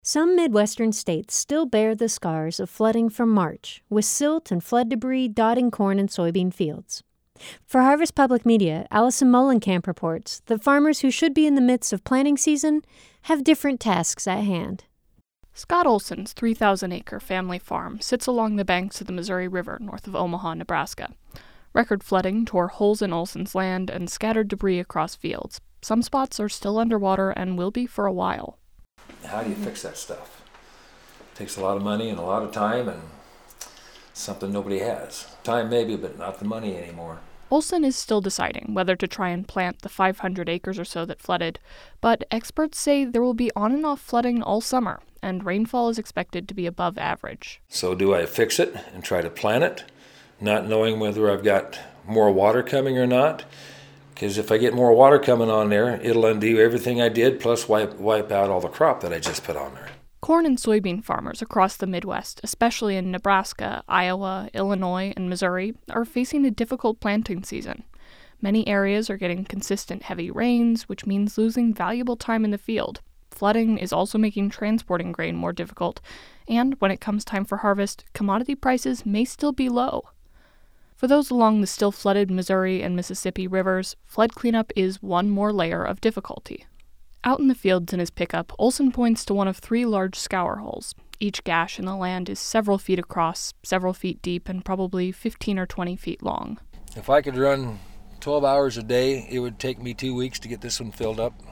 Some Midwestern states still bear the scars of flooding from March, with silt and flood debris dotting corn and soybean fields. For Harvest Public Media, Allison Mullenkamp reports that farmers who should be in the midst of planting season have different tasks at hand. Scott Olson's 3,000-acre family farm sits along the banks of the Missouri River north of Omaha, Nebraska. Record flooding tore holes in Olson's land and scattered debris across fields. Some spots are still underwater and will be for a while. How do you fix that stuff? It takes a lot of money and a lot of time, and something nobody has. Time maybe, but not the money anymore. Olson is still deciding whether to try and plant the 500 acres or so that flooded, but experts say there will be on and off flooding all summer, and rainfall is expected to be above average. So do I fix it and try to plant it, not knowing whether I've got more water coming or not? Because if I get more water coming on there, it'll undo everything I did, plus wipe out all the crop that I just put on there. Corn and soybean farmers across the Midwest, especially in Nebraska, Iowa, Illinois, and Missouri, are facing a difficult planting season. Many areas are getting consistent heavy rains, which means losing valuable time in the field. Flooding is also making transporting grain more difficult, and when it comes time for harvest, commodity prices may still be low. For those along the still flooded Missouri and Mississippi rivers, flood cleanup is one more layer of difficulty. Out in the fields in his pickup, Olson points to one of 3 large scour holes. Each gash in the land is several feet across, several feet deep, and probably 15 or 20 feet long. If I could run 12 hours a day, it would take me 2 weeks to get this one filled up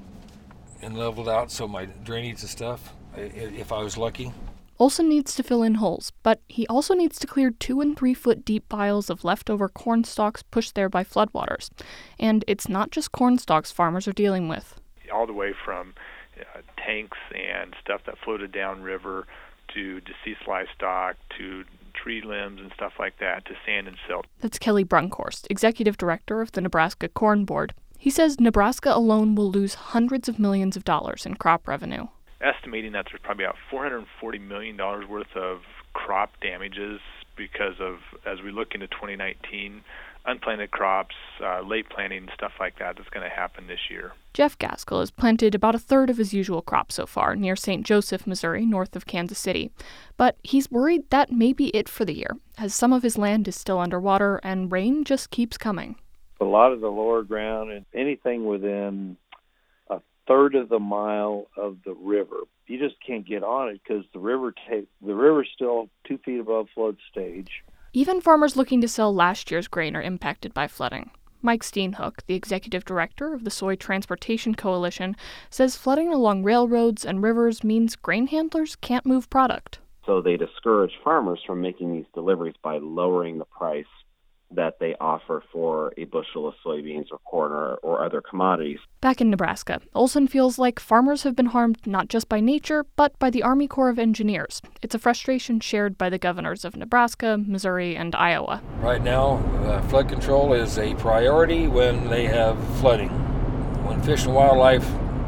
and leveled out, so my drainage and stuff, if I was lucky. Olson needs to fill in holes, but he also needs to clear 2 and 3 foot deep piles of leftover corn stalks pushed there by floodwaters. And it's not just corn stalks farmers are dealing with. All the way from tanks and stuff that floated downriver to deceased livestock to tree limbs and stuff like that to sand and silt. That's Kelly Brunkhorst, executive director of the Nebraska Corn Board. He says Nebraska alone will lose hundreds of millions of dollars in crop revenue. Estimating that there's probably about $440 million worth of crop damages because of, as we look into 2019, unplanted crops, late planting, stuff like that that's going to happen this year. Jeff Gaskell has planted about a third of his usual crop so far near St. Joseph, Missouri, north of Kansas City. But he's worried that may be it for the year, as some of his land is still underwater and rain just keeps coming. A lot of the lower ground and anything within a third of the mile of the river, you just can't get on it because the river's still 2 feet above flood stage. Even farmers looking to sell last year's grain are impacted by flooding. Mike Steenhoek, the executive director of the Soy Transportation Coalition, says flooding along railroads and rivers means grain handlers can't move product. So they discourage farmers from making these deliveries by lowering the price that they offer for a bushel of soybeans or corn or other commodities. Back in Nebraska, Olson feels like farmers have been harmed not just by nature, but by the Army Corps of Engineers. It's a frustration shared by the governors of Nebraska, Missouri, and Iowa. Right now, flood control is a priority when they have flooding. When Fish and Wildlife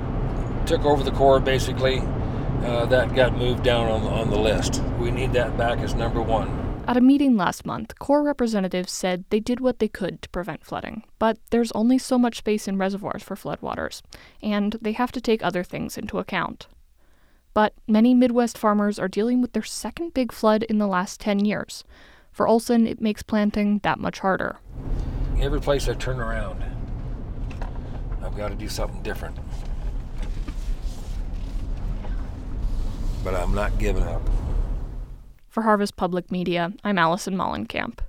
took over the Corps, basically, that got moved down on the list. We need that back as number one. At a meeting last month, Corps representatives said they did what they could to prevent flooding, but there's only so much space in reservoirs for floodwaters, and they have to take other things into account. But many Midwest farmers are dealing with their second big flood in the last 10 years. For Olson, it makes planting that much harder. Every place I turn around, I've got to do something different. But I'm not giving up. For Harvest Public Media, I'm Allison Mullenkamp.